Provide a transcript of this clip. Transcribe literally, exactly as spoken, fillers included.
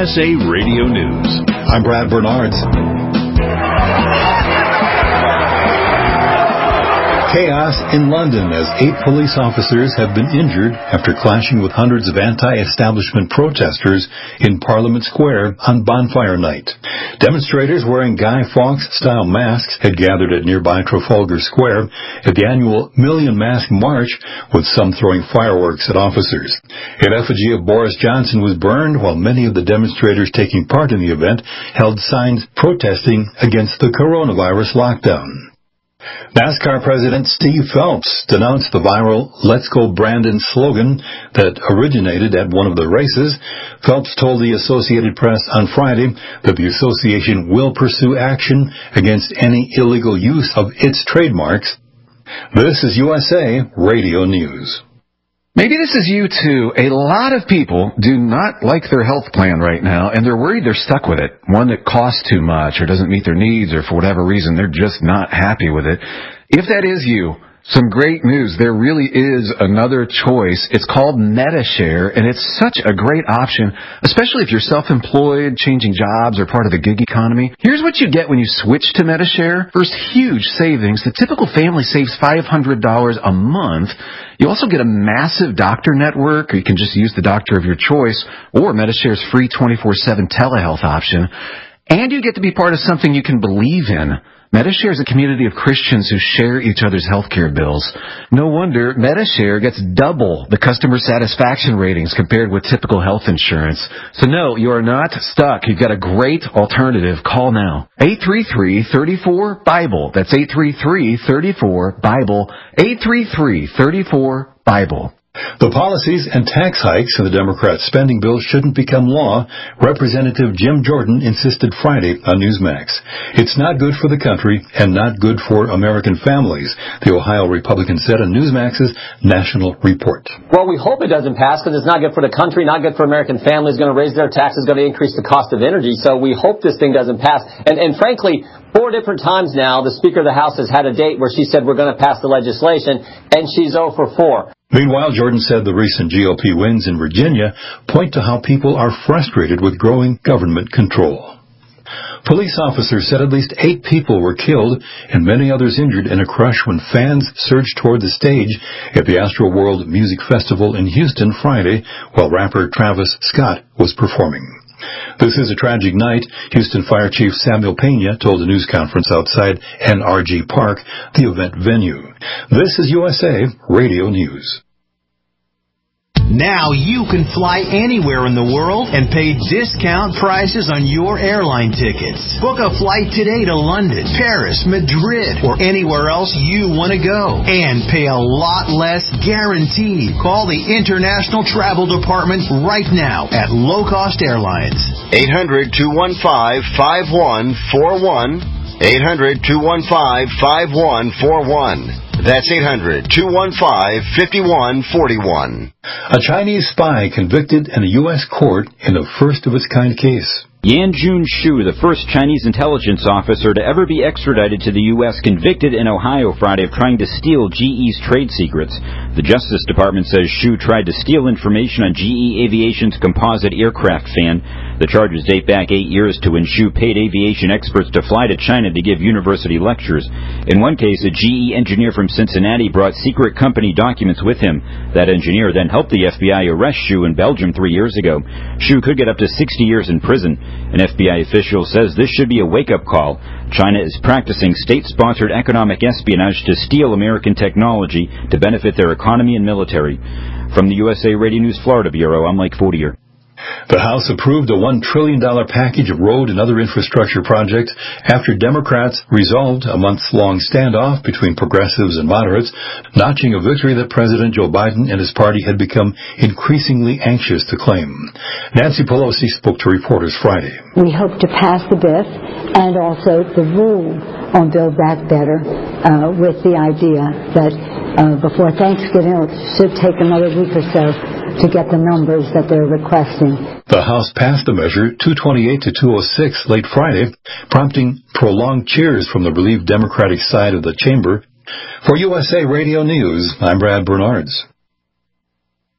S A Radio News. I'm Brad Bernards. Chaos in London as eight police officers have been injured after clashing with hundreds of anti-establishment protesters in Parliament Square on Bonfire Night. Demonstrators wearing Guy Fawkes-style masks had gathered at nearby Trafalgar Square at the annual Million Mask March, with some throwing fireworks at officers. An effigy of Boris Johnson was burned, while many of the demonstrators taking part in the event held signs protesting against the coronavirus lockdown. NASCAR President Steve Phelps denounced the viral Let's Go Brandon slogan that originated at one of the races. Phelps told the Associated Press on Friday that the association will pursue action against any illegal use of its trademarks. This is U S A Radio News. Maybe this is you too. A lot of people do not like their health plan right now, and they're worried they're stuck with it. One that costs too much or doesn't meet their needs, or for whatever reason, they're just not happy with it. If that is you, some great news. There really is another choice. It's called Medi-Share, and it's such a great option, especially if you're self-employed, changing jobs, or part of the gig economy. Here's what you get when you switch to Medi-Share. First, huge savings. The typical family saves five hundred dollars a month. You also get a massive doctor network, or you can just use the doctor of your choice, or Medi-Share's free twenty-four seven telehealth option. And you get to be part of something you can believe in. Medi-Share is a community of Christians who share each other's healthcare bills. No wonder Medi-Share gets double the customer satisfaction ratings compared with typical health insurance. So no, you are not stuck. You've got a great alternative. Call now. eight three three, three four, BIBLE. That's eight three three, three four, BIBLE. eight three three, three four, BIBLE. The policies and tax hikes in the Democrat spending bill shouldn't become law, Representative Jim Jordan insisted Friday on Newsmax. It's not good for the country and not good for American families, the Ohio Republican said on Newsmax's National Report. Well, we hope it doesn't pass because it's not good for the country, not good for American families, going to raise their taxes, going to increase the cost of energy. So we hope this thing doesn't pass. And, and frankly, four different times now, the Speaker of the House has had a date where she said we're going to pass the legislation, and she's oh for four. Meanwhile, Jordan said the recent G O P wins in Virginia point to how people are frustrated with growing government control. Police officers said at least eight people were killed and many others injured in a crush when fans surged toward the stage at the Astroworld Music Festival in Houston Friday while rapper Travis Scott was performing. This is a tragic night, Houston Fire Chief Samuel Pena told a news conference outside N R G Park, the event venue. This is U S A Radio News. Now you can fly anywhere in the world and pay discount prices on your airline tickets. Book a flight today to London, Paris, Madrid, or anywhere else you want to go. And pay a lot less guaranteed. Call the International Travel Department right now at Low Cost Airlines. eight hundred, two one five, five one four one. eight hundred, two one five, five one four one. That's eight hundred, two one five, five one four one. A Chinese spy convicted in a U S court in a first-of-its-kind case. Yan Jun-shu, the first Chinese intelligence officer to ever be extradited to the U S, convicted in Ohio Friday of trying to steal G E's trade secrets. The Justice Department says Shu tried to steal information on G E Aviation's composite aircraft fan. The charges date back eight years to when Shu paid aviation experts to fly to China to give university lectures. In one case, a G E engineer from Cincinnati brought secret company documents with him. That engineer then helped the F B I arrest Shu in Belgium three years ago. Shu could get up to sixty years in prison. An F B I official says this should be a wake-up call. China is practicing state-sponsored economic espionage to steal American technology to benefit their economy and military. From the U S A Radio News Florida Bureau, I'm Mike Fortier. The House approved a one trillion dollars package of road and other infrastructure projects after Democrats resolved a months-long standoff between progressives and moderates, notching a victory that President Joe Biden and his party had become increasingly anxious to claim. Nancy Pelosi spoke to reporters Friday. We hope to pass the B I F and also the rule on Build Back Better uh, with the idea that uh, before Thanksgiving, it should take another week or so to get the numbers that they're requesting. The House passed the measure two twenty-eight to two oh six late Friday, prompting prolonged cheers from the relieved Democratic side of the chamber. For U S A Radio News, I'm Brad Bernards.